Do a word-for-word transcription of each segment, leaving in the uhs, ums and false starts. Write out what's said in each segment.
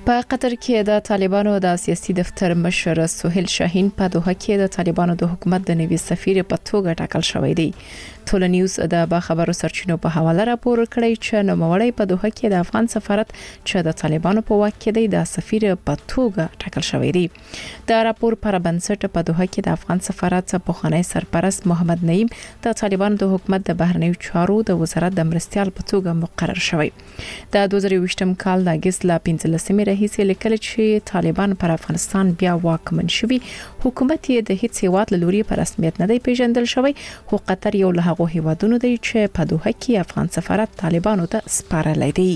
په قطر کې د طالبانو د سیاسي دفتر مشر سهیل شاهین په دوحه کې د طالبانو د حکومت د نوي سفیر په توګه ټاکل شوی دی. ټول نیوز د باخبرو سرچینو په حواله راپور کړی چې نوموړی په دوحه کې د افغان سفارت چې د طالبانو په واک کې دی د سفیر په توګه ټاکل شوی دی. د راپور پر بنسټ په دوحه کې د افغان سفارت پخوانی سرپرست محمد نعیم د طالبانو د حکومت د بهرنیو چارو د وزارت د مرستيال په توګه مقرر شوی. د دوه زره یوولسم کال د اگست ل پنځلسمې راهیسې لیکل چې طالبان پر افغانستان بیا واکمن شوي، حکومت یې د هیڅ هیواد له لوري په رسمیت نه دی پیژندل شوی، خو قطر یو له هغو هیوادونو دی چې په دوحه کې افغان سفارت طالبانو ته سپارلی دی.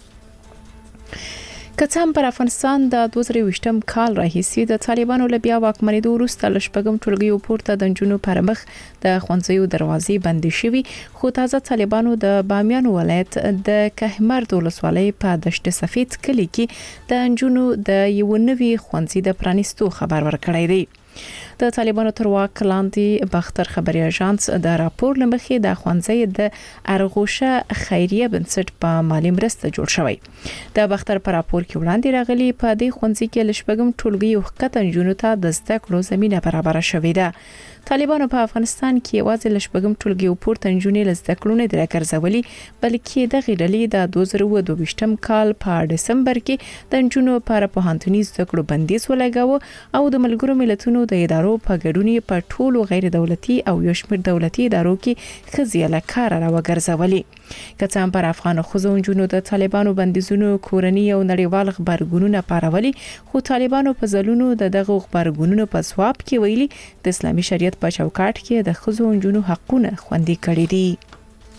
کڅام پر افغانستان د دوه زره یوولسم کال راهیسې د طالبانو له بیا واکمنېدو وروسته لشپږم ټولګیو پورته د جنونو پر مخ د خوندزیو دروازې بندې شوي، خو تازه طالبانو د بامیان ولایت د کهمر د ولسوالۍ په دشت سفید کلی کې د جنونو د یو نوي خوندزي د پرانیستو خبر ورکړی دی. د طالبانو تر واک لاندې بختر خبري اژانس د راپور لمخې د خوندزي د ارغوشه خیریه بنسټ په مالی مرسته جوړ شوی. د بختر پر راپور کې وړاندې راغلي په دې خوندزي کې لشپږم ټولګي وختن جنونو ته د زده کړو زمينه برابر شوې ده. طالبانو په افغانستان کې یوازې لشپږم ټولګي پورته جنونې لزده کړو نه درکرځولي، بلکې د غیډلې د دوه زره دوهویشتم کال په دسمبر کې د جنونو پر پوهنتوني زده کړو بندیز ولګاوه او د ملګرو ملتونو د ادارو په ګډون په ټولو غیر دولتي او یو شمېر دولتي ادارو کې خزيله کار را وګرځولي. کڅام پر افغان خوځو جنونو د طالبانو بندیزونو کورنۍ او نړیوال خبرګونونه پارولي، خو طالبانو په ځلونو د دغه خبرګونونو په ځواب کې ویلي د اسلامي شریعت په چوکاټ کې د خوځو جنونو حقونه خوندي کړي دي.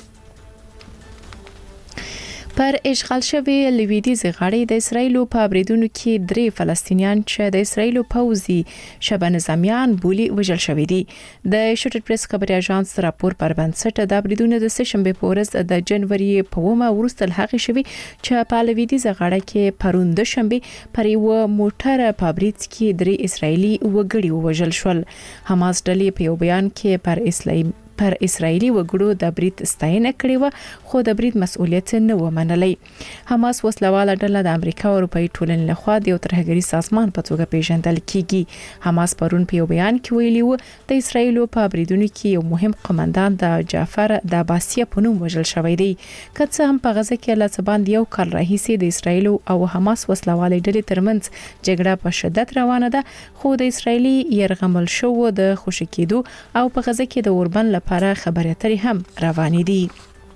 پر اشغال شوی لویدیز غاړي د اسرایل په بریدونو کې درې فلسطینیان چې د اسرایل پوځي شبه نظامیان بولی وژل شوی دي. د شوټر پریس خبري اژانس راپور پر بنسټ د بریدونو د سشنبه په ورځ د جنوري په ومه ورسته هغه شوی چې په لویدیز غاړه کې پروند شنبه پر یو موټر په برید کې درې اسرایلی وګړي وژل شول. حماس ډلې په یو بیان کې پر اسلام پر اسرایلی وګړو د برید ستاینه کړې و، خو د برید مسؤلیت نه و منلی. حماس وسلواله ډله د امریکا او اروپאי ټولنې لخوا د یو ترهګری سازمان په توګه پیژندل کیږي. حماس پرون په یو بیان کې ویلي و د اسرایل په بریدونو کې یو مهم قومندان د جعفر د عباسیه په نوم وژل شوی دی. کڅ هم په غزه کې له سباند یو کال راهیسې د اسرایل او حماس وسلواله ډلې ترمنځ جګړه په شدت روانه ده، خو د اسرایلی يرغمل شو د خوشی کېدو او په غزه کې د اوربن لپاره خبري اترې هم روانې دي.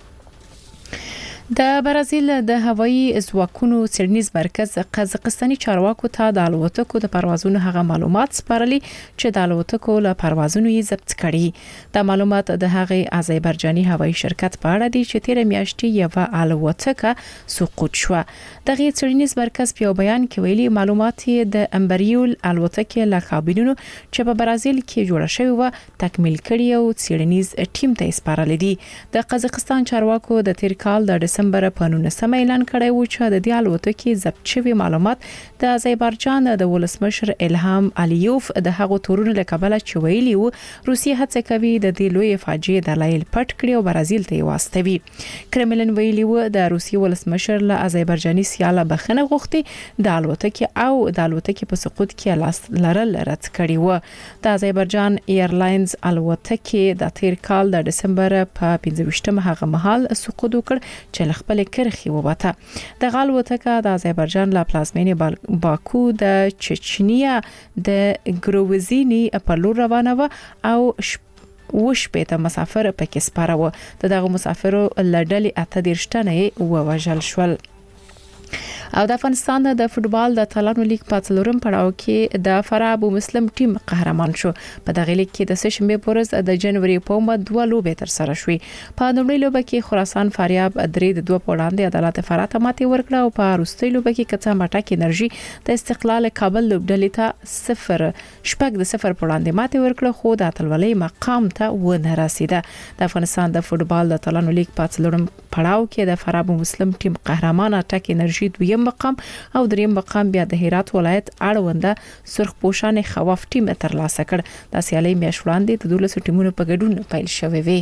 د برازیل د هوایي ځواکونو څېړنیز مرکز قزاقستاني چارواکو ته د الوتکو د پروازونو هغه معلومات سپارلي چې د الوتکو له پروازونو یې ضبط کړي. د معلومات د هغه آذربایجاني هوایي شرکت په اړه دي چې تیر میاشتې یو الوتکه سقوط شو. دغه څېړنیز مرکز په بیان کې ویلي معلومات د امبریول الوتکې له کابینونو چې په برازیل کې جوړ شوی و تکمیل کړي او څېړنیز ټیم ته سپارلي دي. د قزاقستان چارواکو د تیر کال د دسمبر په نولسمه اعلان کړی و چې د دې الوتکې ضبط شوی معلومات د آذربایجان د ولسمشر الهام الیوف د هغو تورونو له کبله چې ویلي و روسیه هڅه کوي د دې لوی فاجعې دلایل پټ کړي او برازیل ته واستوي. کرملن ویلي و د روسیې ولسمشر له آذربایجاني سیاله بخنه غوښتي د الوتکې او د الوتکې په سقوط کې لاس لرل رد کړي و. د آذربایجان ایرلاینز الوتکې د تیر کال د دسمبر په پنځه هغه مهال سقوط وکړ چې خپل کرخي وبته. د الوتکه د آذربایجان له پلازمینې باکو د چچنیا د ګروزینی په لور روانه و او وش پېته مسافر پکې سپاره و. دغه مسافرو لړډلې اته دیرش تنه ووژل شول. او د افغانستان د فوتبال د اتلانو لیگ په څلورم پړاو کې د فراه ابو مسلم ټیم قهرمان شو. په دغه لیگ کې د سشنبه په ورځ د جنوري په مد دوه لوبې تر سره شوې. په لومړۍ لوبه کې خراسان فاریاب درې د دوه په وړاندې عدالت فراه ته ماتې ورکړه او په وروستۍ لوبه کې کڅام اټاک انرژي د استقلال کابل لوبډلې ته صفر شپږ د صفر په وړاندې ماتې ورکړه، خو د اتلولۍ مقام ته ونه رسیده. د افغانستان د فوتبال د اتلانو لیگ په څلورم پړاو کې د فراه ابو مسلم ټیم قهرمان اټاک انرژي دویم مقام او دریم مقام بیا د هرات ولایت اړونده سرخ پوشان خواف ټیم ترلاسه کړ. د سیالي میاشت وړاندې د دولسو ټیمونو په ګډون پیل شوې وي.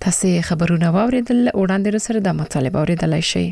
تاسو خبرونه واوریدل وړاندې سره د مطالبه اوریدلای شئ.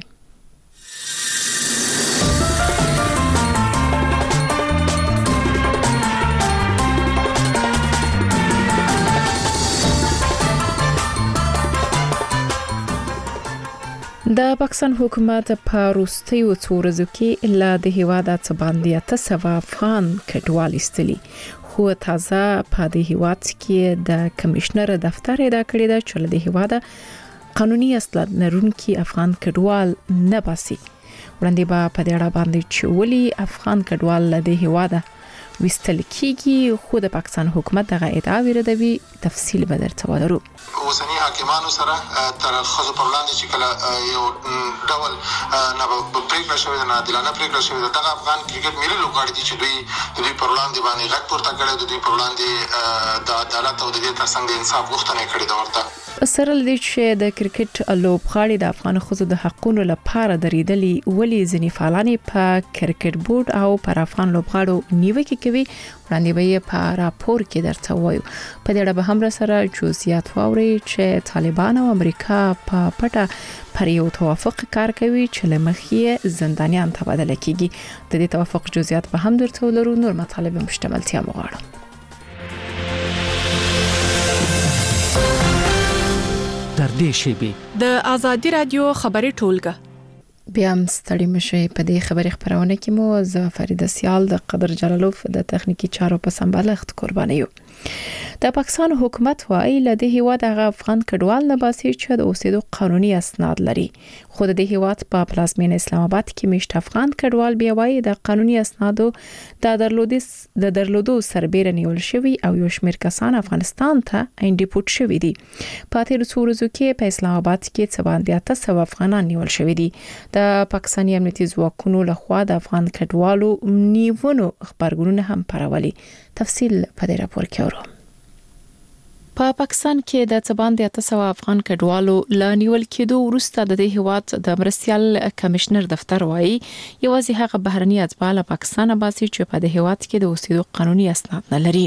د پاکستان حکومت په وروستیو څو ورځو کې له د هیواد څخه باندې تاسو افغان کډوال استلی خو تازه په د هیواد کې د کمشنر دفتر ادا کړی دا چې د هیواد قانوني اصلاحات لرونکي افغان کډوال نه باسي. وړاندې به په دې اړه باندې چې ولي افغان کډوال له د هیواد وستل کیږي خو د پاکستان حکومت دغه ادعا وردوي. تفصیل به درته ورو. اوسنی حاکمانو سره تر خزو پر وړاندې چې کله یو ډول نه پریکړه شوې ده، نه عادلانه پریکړه شوې ده، دغه افغان کرکټ ملي لوبغاړي دي چې دوی د دوی پر وړاندې باندې غږ پورته کړی، د دوی پر وړاندې د عدالت او د دې ترڅنګ د انصاف غوښتنه کړې ده. ورته سره لدی چې د کرکټ لوبغاړي د افغان خزو د حقونو لپاره درېدلي ولي ځنی فعالانی په کرکټ بورډ او پر افغان لوبغاړو نیوکه کوي. وړاندې به په راپور کې درته وایو. په دې اړه به هم سره جزئیات واوري چې طالبان او امریکا په پټه پر یو توافق کار کوي چې لمخې زندانیان تبادله کیږي. د دې توافق جزئیات به هم درته ولرو. نور مطالب مشتملتیا مغواړم. در دې شیبي د ازادي رادیو خبري ټولګه بیا هم ستړي مشي. په دې خبري خبرونه کې مو زه فرید سیال د قدر جلالوف د تخنیکی چارو په سمبالښت قرباني یو. د پاکستان حکومت وايي له دې هیواد هغه افغان کډوال نه باسي چې د اوسېدو قانوني اسناد لري. خو د دې هیواد په پلازمینه اسلام آباد کې مشت افغان کډوال بیا وايي د قانوني اسنادو د درلودو د درلودو سربېره نیول شوی او یو شمېر کسان افغانستان ته انډیپورټ شوی دي. په تیر څو ورځو کې په اسلام آباد کې څه باندې تاسو افغانان نیول شوی دي. د پاکستاني امنیتي ځواکونو لخوا د افغان کډوالو نیونو خبرګونونه هم پرولي. تفصیل په دې راپور کې اورو. په پاکستان کې د څباندې تاسو افغان کډوالو ل نیول کېدو وروسته د دې هیواد د مرستيال کمشنر دفتر وایي یوازې هغه بهرني اتباع له پاکستان باسي چې په دې هیواد کې د اوسېدو قانوني اسناد نه لري.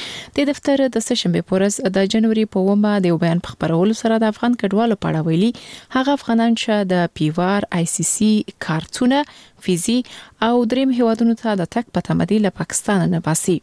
د دفتر د سشنبه پورز د جنوري په ومه د بیان په خبرولو سره د افغان کډوالو په اړه ویلي هغه افغانان چې د پیوار آی سی سی کارتونه فیزي او دریم هیوادونو ته د تک په تمدید له پاکستان نه باسي.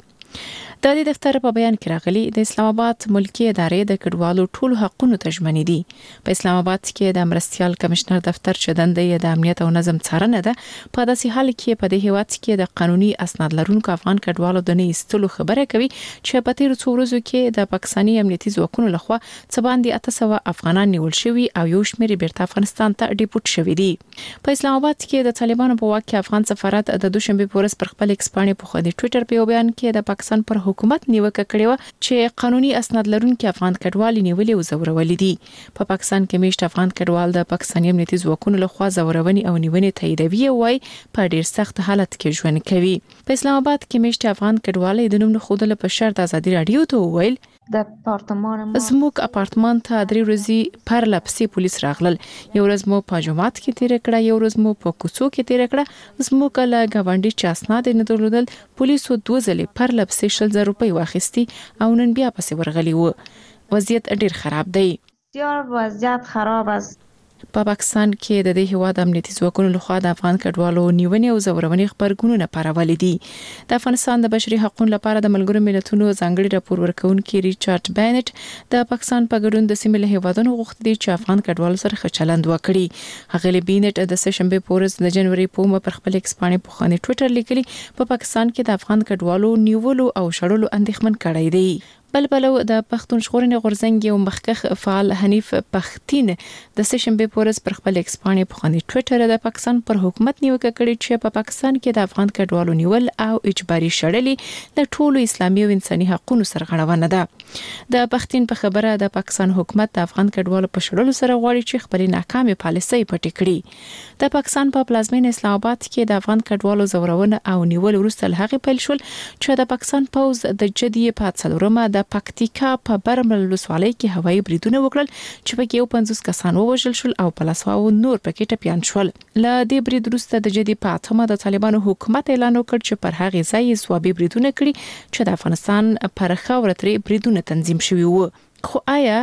د دې دفتر په بیان کې راغلي د اسلام آباد ملکی ادارې د کډوالو ټول حقوقو تضمین دي. په اسلام آباد کې د مرستيال کمشنر دفتر چې دندې د امنیت او نظم څارنه ده په داسې حال کې په دې هیواد کې د قانوني اسناد لرونکو افغان کډوالو د نه ایستلو خبره کوي چې په تیر څو ورځو کې د پاکستاني امنیتي ځواکونو لخوا څه باندې اته سوه افغانان نیول شوي او یو شمېر بیرته افغانستان ته ډیپورټ شوي دي. په اسلام آباد کې د طالبانو په واک کې افغان سفارت د دوشنبه پورز پر خپل ایکسپانې په خدي ټوئیټر په بیان کې د پاکستان پر حکومت نیوکه کړې و چې قانوني اسناد لرونکي افغان کډوال نیولې او زورولې دي. په پاکستان کې مشت افغان کډوال د پاکستاني امنیتي ځواکونو لخوا زورونې او نیونې تاییدوي او وايي په ډیر سخت حالت کې ژوند کوي. په اسلام آباد کې مشت افغان کډوال د نوم خودله په شرط ازادي رادیو ته ویل د اپارتمان ما زموږ اپارتمان ته درې ورځې پر لپسې پولیس راغلل. یو ورځ مو په جمعات کې تیر کړه، یو ورځ مو په کوڅو کې تیر کړه. زموږ له غونډې چې اسناد نه درلودل پولیسو دوه ځلې پر لپسې شل زره روپۍ واخیستي او نن بیا پسې ورغلي وو. وضعیت ډیر خراب دی. بسیار وضعیت خراب است. په پاکستان کې د دې هیواد امنیتي ځواکونو لخوا د افغان کډوالو نیونې او زورونې خبرګونونه پرولې دي. د افغانستان د بشري حقوقو لپاره د ملګرو ملتونو ځانګړي راپور ورکونکي ریچارډ بینټ د پاکستان په ګډون د سیمې له هیوادونو غوښتي چې افغان کډوالو سره ښه چلند وکړي. هغه بینټ د سشنبه پورز د جنوري په مو پر خپل ایکسپانې په خانه ټوئیټر لیکلي په پاکستان کې د افغان کډوالو نیولو او شړلو اندېښمن کړی دی. بل بلو د پښتون ژغورنې غورځنګ یو مخکخ فعال حنیف پختین د سشنبه پورز پر خپل ایکسپانې په خانه ټوئیټر د پاکستان پر حکومت نیوکه کړې چې په پاکستان کې د افغان کډوالو نیول او اجباري شړلې د ټولو اسلامي او انساني حقوقو سرغړونه ده. د پختین په خبره د پاکستان حکومت د افغان کډوالو په شړلو سره غواړي چې خپل ناکامه پالیسي پټ کړي. د پاکستان په پلازمینه اسلام آباد کې د افغان کډوالو زورونه او نیول وروسته هغه پیل شول چې د پاکستان پوز د جدي په څلورمه د پکتیکا په برمل ولسوالۍ کې هوایي بریدونه وکړل چې پکې یو پنځوس کسان ووژل شول او په لاسواو نور پکې ټپيان شول. له دې برید وروسته د جدي په اتمه د طالبانو حکومت اعلان وکړ چې پر هغه ځای ځوابي بریدونه کړي چې د افغانستان پر خاور ترې بریدونه تنظیم شوي وو. خو آیا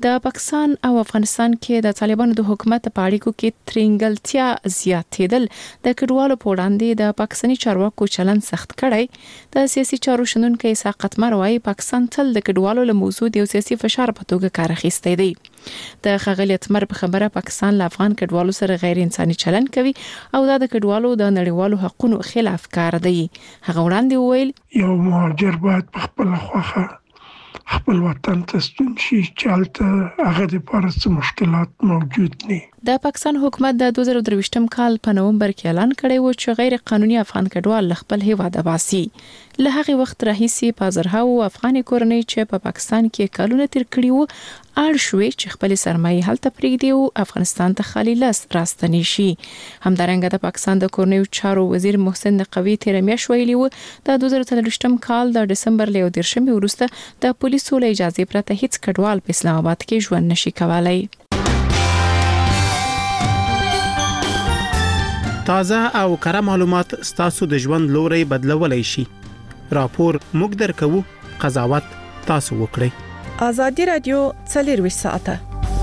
د پاکستان او افغانستان کې د طالبانو د حکومت په اړیکو کې ترنګلتیا زیاتېدل د کډوالو په وړاندې د پاکستاني چارواکو چلن سخت کړی د سیاسي چارو شنونکو اسحاق مروي پاکستان تل د کډوالو له موضوع د سیاسي فشار په توګه کار اخیستی دی د خغلیت مر په خبره پاکستان له افغان کډوالو سره غیر انساني چلن کوي او دا د کډوالو د نړیوالو حقوقو خلاف کار دی هغه وړاندې وویل یو مهاجر باید په خپل خوخه خپل وطن ته ستون شي چې هلته هغه د پاره مشکلات موجود نه. د پاکستان حکومت د دوه زره درویشتم کال په نومبر کې اعلان کړی و چې غیر قانوني افغان کډوال خپل هیواد باسي. له هغه وخت راهیسې په زرهاو افغاني کورنۍ چې په پا پاکستان کې کلونه تیر کړي وو اړ شوې چې خپل سرمایه هلته پرېږدي او افغانستان ته خالي لاس راستنی شي. همدارنګه د پاکستان د کورنۍ چارو وزیر محسن نقوی تیر میاشت ویلي و د دوه زره درویشتم کال د دسمبر له دیرشمې وروسته د پولیسو له اجازه پرته هیڅ کډوال په اسلام آباد کې ژوند نشي کولای. تازه او کره معلومات ستاسو د ژوند لوري بدلولای شي. راپور موږ درکو، قضاوت تاسو وکړئ. ازادي رادیو څلور ساعته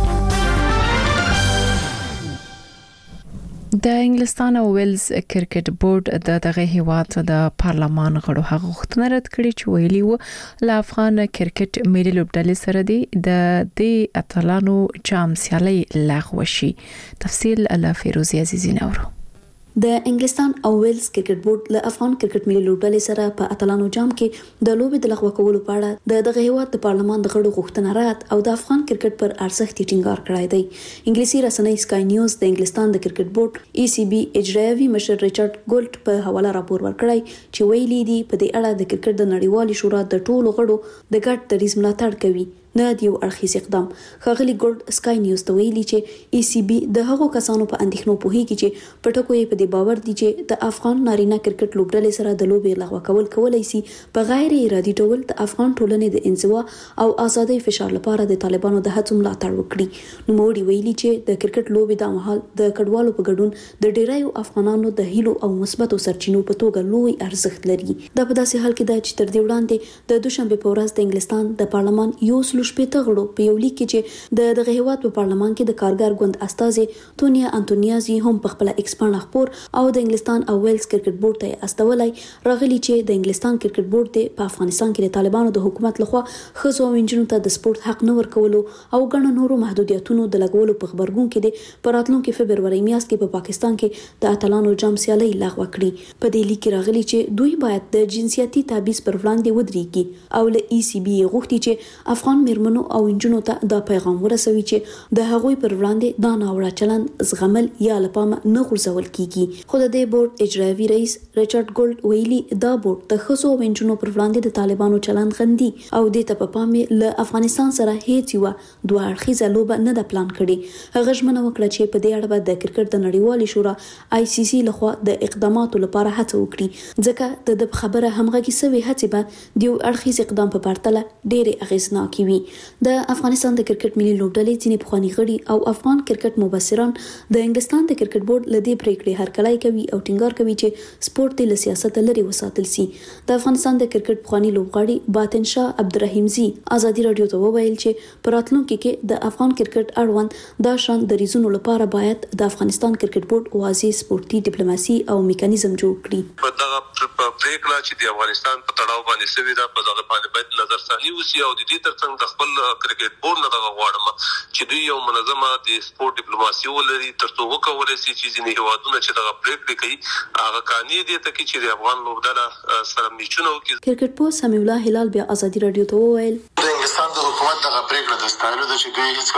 د انګلستان او ویلز کرکټ بورډ د دغه هیواد د پارلمان غړو هغه غوښتنه رد کړې چې ویلي و ل افغان کرکټ ملي لوبډلې سره دی د د اتلانو جام سیالي لغوه شي. تفصیل له فیروزي عزیزی نورو. د انګلستان او ویلز کرکټ بورډ له افغان کرکټ ملي لوبډلې سره په اتلانو جام کې د لوبې د لغوه کولو په اړه د دغه هیواد د پارلمان د غړو غوښتنه رد او د افغان کرکټ پر ارزښت ټینګار کړی دی. انګلیسي رسنۍ سکای نیوز د انګلستان د کرکټ بورډ ای سی بي اجرایوي مشر ریچارډ ګولټ په حواله راپور ورکړی چې ویلي دی په دې اړه د کرکټ د نړیوالې شورا د ټولو غړو د ګډ دریځ ملاتړ کوي نه د یو اړخیز اقدام. ښاغلي ګولډ سکای نیوز ته ویلي چې ای سی بي د هغو کسانو په اندېښنو پوهیږي چې په ټکو یې په دې باور دي چې د افغان نارینه کرکټ لوبډلې سره د لوبې لغوه کول کولای شي په غیر ارادي ډول د افغان ټولنې د انزوا او ازادۍ فشار لپاره د طالبانو د هڅو ملاتړ وکړي. نو موږ ویلي چې د کرکټ لوبې د مهال د کډوالو په ګډون د ډیرایو افغانانو د هیلو او مثبتو سرچینو په توګه لوی ارزښت لري. دا په داسې حال کې ده چې تر دې وړاندې د دوشنبه په ورځ د انګلستان د پارلمان یو سل شپږ غړو په یو لیک کې چې د دغه هیواد په پارلمان کې د کارګر ګوند استازي تونیا انټونیازي هم په خپل ایکس باندې خبر او د انګلستان او ویلز کرکټ بورډ ته استولای راغلي چې د انګلستان کرکټ بورډ په افغانستان کې د طالبانو د حکومت لخوا خزو او انجنونو ته د سپورت حق نه ورکولو او ګڼو نورو محدودیتونو د لګولو په خبرګون کې د پراتلونکو فبرवरी میاشت کې په پا پاکستان کې د اتلانو جام سیالي لغوه کړي. په دې لیک راغلي چې دوی باید د جنسیتي تبعیض پر وړاندې ودرېږي او له ای سی بي غوښتي چې افغان میرمنو او انجونو ته دا پیغام ورسوي چې د هغوی پر وړاندې دا ناوړه چلند زغمل یا لپاره نه غورځول کیږي. خو د دې بورډ اجرایوي رئیس ریچارډ ګولډ ویلي دا بورډ د خزو او انجونو پر وړاندې د طالبانو چلند غندي او د ته په پام له افغانستان سره هیڅ یو دوه اړخیزه لوبه نه د پلان کړي. هغه ژمنه وکړه چې په دې اړه د کرکټ د نړیوالې شورا آی سی سی لخوا د اقداماتو لپاره هڅه وکړي ځکه د خبره همغږي سوي هڅې به د یو اړخیز اقدام په پرتله ډېرې اغیزناکې وي. د افغانستان د کرکټ ملي لوبډلې ځینې پخوانی غړي او افغان کرکټ مبصران د انګلستان د کرکټ بورډ لدی پریکړې هرکلای کوي او ټینګار کوي چې سپورت له سیاست لري وساتل سي. د افغانستان د کرکټ پخوانی لوبغاړي باطن شاه عبدالرحیمزي ازادي رادیو ته وویل چې پراتلونکو کې د افغان کرکټ اړوند دا شان د ریزونو لپاره باید د افغانستان کرکټ بورډ واضح سپورتي ډیپلوماسي او میکانیزم جوړ کړي. په دغه پریکړه چې د افغانستان په تړاو باندې سوي دا په دغه باندې باید نظر ثاني وسی او د دې ترڅنګ د خپل کرکټ بورډ نه دغه غواړم چې دوی یو منظمه د سپورت ډیپلوماسي ولري ترڅو وکولای شي چې ځینې هیوادونه چې دغه پریکړې کوي هغه قانوني دي ته چې د افغان لوبډله سره میچونه وکړي. کرکټ پو سمیع الله هلال بیا ازادي رادیو ته وویل د انګلستان د حکومت دغه پریکړه د ستایلو د چې دوی هیڅ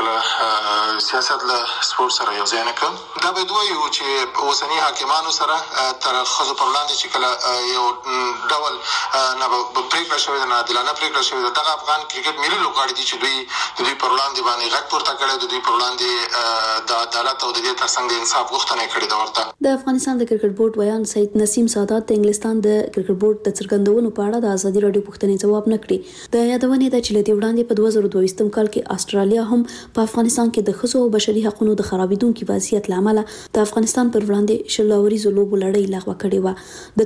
کله سیاست له سپورت سره یو ځای نه کړ. دا به دوی یو چې اوسنی حاکمانو سره تر خزو پر وړاندې چې کله یو ډول نه پریکړه شوې ده نه عادلانه پریکړه شوې ده دغه افغان کرکټ ملي لوبغاړي دي چې دوی د دوی پر وړاندې باندې غږ پورته کړی د دوی پر وړاندې د عدالت او د دې ترڅنګ د انصاف غوښتنه کړې ده. ورته د افغانستان د کرکټ بورډ ویان سید نسیم سادات د انګلستان د کرکټ بورډ د څرګندونو په اړه د ازادي رادیو پوښتنې ځواب نه کړی. د یادونې د چلتي وړاندې په دوه زره دوه ویشتم کال کې استرالیا هم په افغانستان کې د خصوصي او بشري حقوقو د خرابېدونکو وضعیت لامل د افغانستان پر وړاندې شلوري زلوب لړۍ لغوه کړې و. د